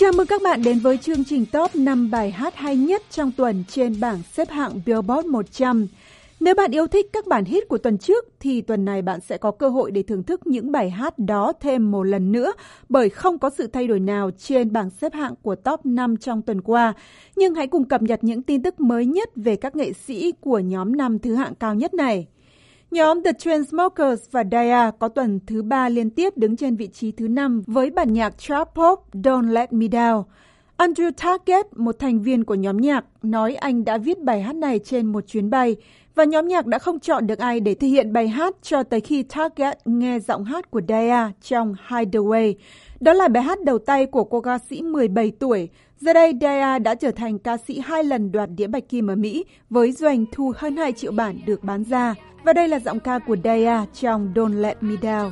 Chào mừng các bạn đến với chương trình top 5 bài hát hay nhất trong tuần trên bảng xếp hạng Billboard 100. Nếu bạn yêu thích các bản hit của tuần trước, thì tuần này bạn sẽ có cơ hội để thưởng thức những bài hát đó thêm một lần nữa, bởi không có sự thay đổi nào trên bảng xếp hạng của top 5 trong tuần qua. Nhưng hãy cùng cập nhật những tin tức mới nhất về các nghệ sĩ của nhóm 5 thứ hạng cao nhất này. Nhóm The Chainsmokers và Daya có tuần thứ 3 liên tiếp đứng trên vị trí thứ 5 với bản nhạc trap pop Don't Let Me Down. Andrew Target, một thành viên của nhóm nhạc, nói anh đã viết bài hát này trên một chuyến bay và nhóm nhạc đã không chọn được ai để thể hiện bài hát cho tới khi Target nghe giọng hát của Daya trong Hideaway. Đó là bài hát đầu tay của cô ca sĩ 17 tuổi. Giờ đây, Daya đã trở thành ca sĩ 2 lần đoạt đĩa bạch kim ở Mỹ với doanh thu hơn 2 triệu bản được bán ra. Và đây là giọng ca của Daya trong Don't Let Me Down.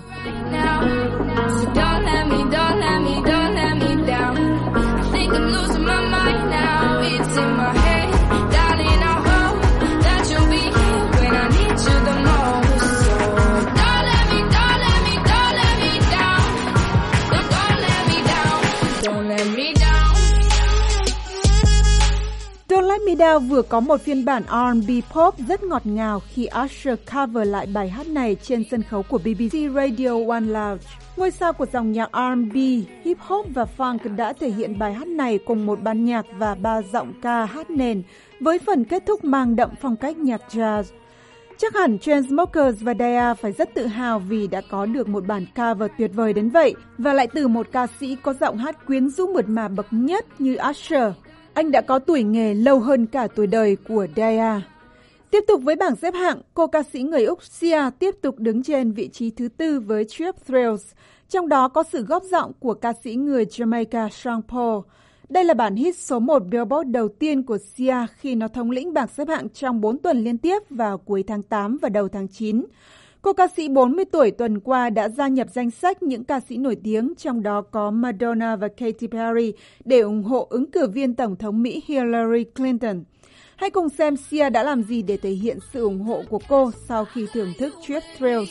Don't Let Me Down vừa có một phiên bản R&B pop rất ngọt ngào khi Usher cover lại bài hát này trên sân khấu của BBC Radio One Lounge. Ngôi sao của dòng nhạc R&B, hip hop và funk đã thể hiện bài hát này cùng một ban nhạc và 3 giọng ca hát nền, với phần kết thúc mang đậm phong cách nhạc jazz. Chắc hẳn Chainsmokers và Daya phải rất tự hào vì đã có được một bản cover tuyệt vời đến vậy, và lại từ một ca sĩ có giọng hát quyến rũ mượt mà bậc nhất như Usher. Anh đã có tuổi nghề lâu hơn cả tuổi đời của Daya. Tiếp tục với bảng xếp hạng, cô ca sĩ người Úc Sia tiếp tục đứng trên vị trí thứ 4 với Cheap Thrills, trong đó có sự góp giọng của ca sĩ người Jamaica Sean Paul. Đây là bản hit số 1 Billboard đầu tiên của Sia khi nó thống lĩnh bảng xếp hạng trong 4 tuần liên tiếp vào cuối tháng 8 và đầu tháng 9. Cô ca sĩ 40 tuổi tuần qua đã gia nhập danh sách những ca sĩ nổi tiếng, trong đó có Madonna và Katy Perry, để ủng hộ ứng cử viên Tổng thống Mỹ Hillary Clinton. Hãy cùng xem Sia đã làm gì để thể hiện sự ủng hộ của cô sau khi thưởng thức Cheap Thrills.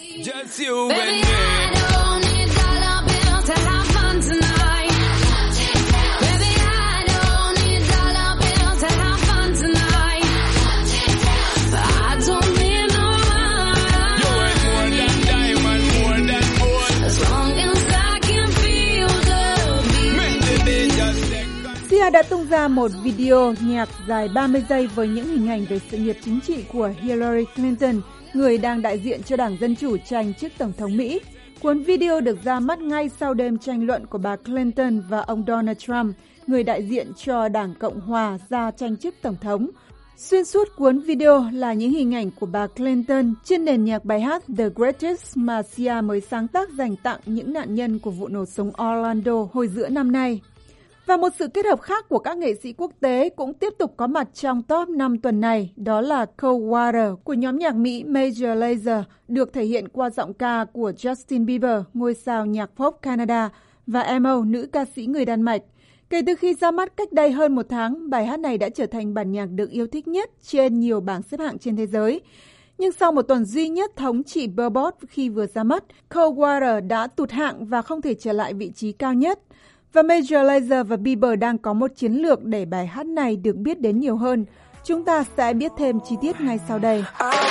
Sia đã tung ra một video nhạc dài 30 giây với những hình ảnh về sự nghiệp chính trị của Hillary Clinton, người đang đại diện cho Đảng Dân Chủ tranh chức Tổng thống Mỹ. Cuốn video được ra mắt ngay sau đêm tranh luận của bà Clinton và ông Donald Trump, người đại diện cho Đảng Cộng Hòa ra tranh chức Tổng thống. Xuyên suốt cuốn video là những hình ảnh của bà Clinton trên nền nhạc bài hát The Greatest mà Sia mới sáng tác dành tặng những nạn nhân của vụ nổ súng Orlando hồi giữa năm nay. Và một sự kết hợp khác của các nghệ sĩ quốc tế cũng tiếp tục có mặt trong top 5 tuần này, đó là Cold Water của nhóm nhạc Mỹ Major Lazer, được thể hiện qua giọng ca của Justin Bieber, ngôi sao nhạc pop Canada, và Emo, nữ ca sĩ người Đan Mạch. Kể từ khi ra mắt cách đây hơn một tháng, bài hát này đã trở thành bản nhạc được yêu thích nhất trên nhiều bảng xếp hạng trên thế giới. Nhưng sau một tuần duy nhất thống trị Billboard khi vừa ra mắt, Cold Water đã tụt hạng và không thể trở lại vị trí cao nhất. Và Major Lazer và Bieber đang có một chiến lược để bài hát này được biết đến nhiều hơn. Chúng ta sẽ biết thêm chi tiết ngay sau đây.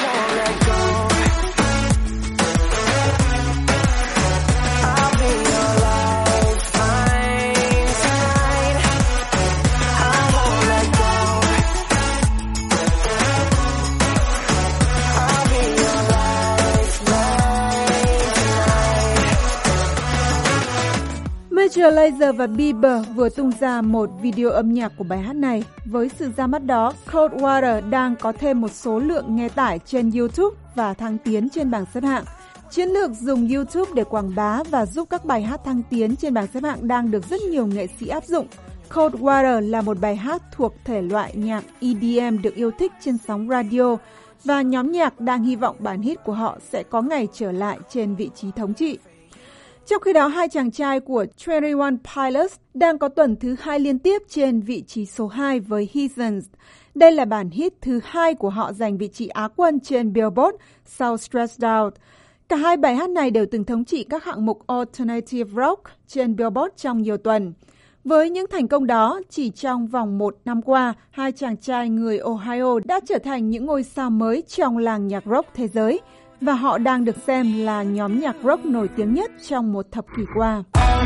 Major Lazer và Bieber vừa tung ra một video âm nhạc của bài hát này. Với sự ra mắt đó, Cold Water đang có thêm một số lượng nghe tải trên YouTube và thăng tiến trên bảng xếp hạng. Chiến lược dùng YouTube để quảng bá và giúp các bài hát thăng tiến trên bảng xếp hạng đang được rất nhiều nghệ sĩ áp dụng. Cold Water là một bài hát thuộc thể loại nhạc EDM được yêu thích trên sóng radio, và nhóm nhạc đang hy vọng bản hit của họ sẽ có ngày trở lại trên vị trí thống trị. Trong khi đó, hai chàng trai của 21 Pilots đang có tuần thứ 2 liên tiếp trên vị trí số 2 với Heathens. Đây là bản hit thứ 2 của họ giành vị trí Á quân trên Billboard sau Stressed Out. Cả hai bài hát này đều từng thống trị các hạng mục Alternative Rock trên Billboard trong nhiều tuần. Với những thành công đó, chỉ trong vòng 1 năm qua, hai chàng trai người Ohio đã trở thành những ngôi sao mới trong làng nhạc rock thế giới, và họ đang được xem là nhóm nhạc rock nổi tiếng nhất trong một thập kỷ qua.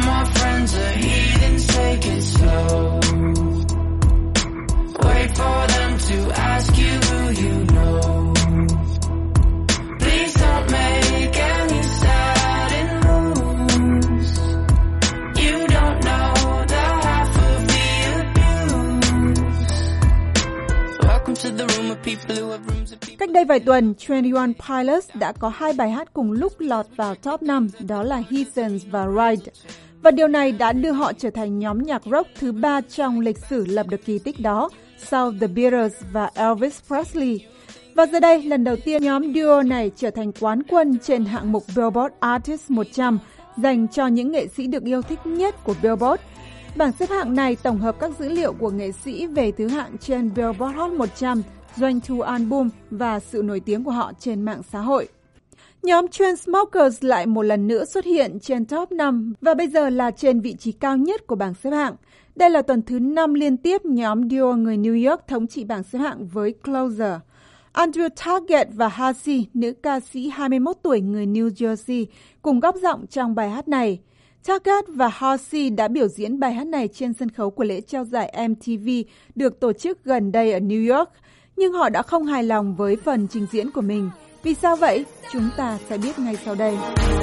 Cách đây vài tuần, 21 Pilots đã có 2 bài hát cùng lúc lọt vào top 5, đó là Heathens và Ride. Và điều này đã đưa họ trở thành nhóm nhạc rock thứ 3 trong lịch sử lập được kỳ tích đó, sau The Beatles và Elvis Presley. Và giờ đây, lần đầu tiên nhóm duo này trở thành quán quân trên hạng mục Billboard Artist 100, dành cho những nghệ sĩ được yêu thích nhất của Billboard. Bảng xếp hạng này tổng hợp các dữ liệu của nghệ sĩ về thứ hạng trên Billboard Hot 100, doanh thu album và sự nổi tiếng của họ trên mạng xã hội. Nhóm Chainsmokers lại một lần nữa xuất hiện trên top 5 và bây giờ là trên vị trí cao nhất của bảng xếp hạng. Đây là tuần thứ 5 liên tiếp nhóm duo người New York thống trị bảng xếp hạng với Closer. Andrew Taggart và Halsey, nữ ca sĩ 21 tuổi người New Jersey, cùng góp giọng trong bài hát này. Taggart và Halsey đã biểu diễn bài hát này trên sân khấu của lễ trao giải MTV được tổ chức gần đây ở New York, nhưng họ đã không hài lòng với phần trình diễn của mình. Vì sao vậy? Chúng ta sẽ biết ngay sau đây.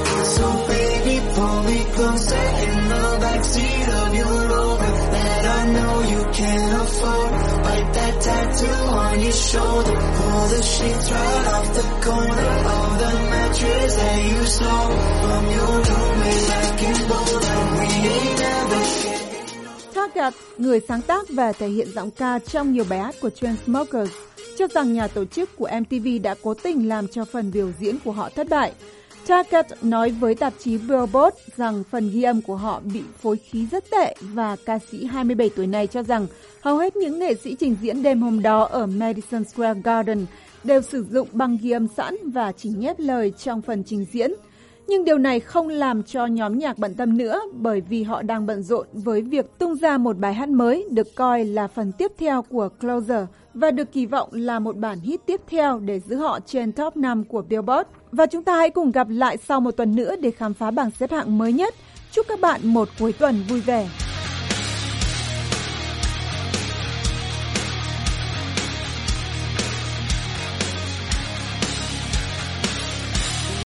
Taggart, người sáng tác và thể hiện giọng ca trong nhiều bài hát của Chainsmokers, cho rằng nhà tổ chức của MTV đã cố tình làm cho phần biểu diễn của họ thất bại. Taggart nói với tạp chí Billboard rằng phần ghi âm của họ bị phối khí rất tệ và ca sĩ 27 tuổi này cho rằng hầu hết những nghệ sĩ trình diễn đêm hôm đó ở Madison Square Garden đều sử dụng băng ghi âm sẵn và chỉ nhét lời trong phần trình diễn. Nhưng điều này không làm cho nhóm nhạc bận tâm nữa, bởi vì họ đang bận rộn với việc tung ra một bài hát mới được coi là phần tiếp theo của Closer và được kỳ vọng là một bản hit tiếp theo để giữ họ trên top 5 của Billboard. Và chúng ta hãy cùng gặp lại sau một tuần nữa để khám phá bảng xếp hạng mới nhất. Chúc các bạn một cuối tuần vui vẻ.